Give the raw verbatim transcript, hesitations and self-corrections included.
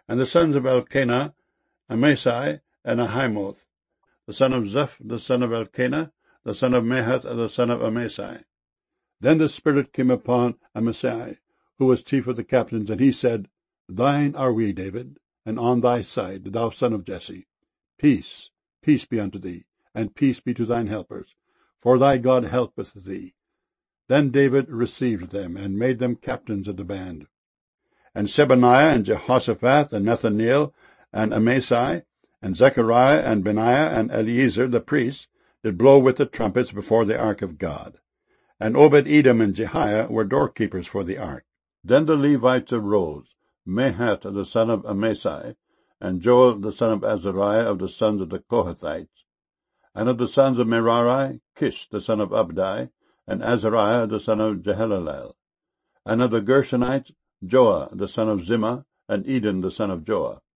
And the sons of Elkanah, Amasai, and Ahimoth, the son of Zeph, the son of Elkanah, the son of Mahath, the son of Amasai. Then the Spirit came upon Amasai, who was chief of the captains, and he said, Thine are we, David, and on thy side, thou son of Jesse. Peace, peace be unto thee, and peace be to thine helpers, for thy God helpeth thee. Then David received them, and made them captains of the band. And Shebaniah, and Jehoshaphat, and Nethaneel, and Amasai, and Zechariah, and Benaiah, and Eliezer the priest, did blow with the trumpets before the ark of God. And Obed-Edom and Jehiah were doorkeepers for the ark. Then the Levites arose, Mahath the son of Amasai, and Joel the son of Azariah of the sons of the Kohathites. And of the sons of Merari, Kish the son of Abdi, and Azariah the son of Jehalelel. And of the Gershonites, Joah the son of Zimmah, and Eden the son of Joah.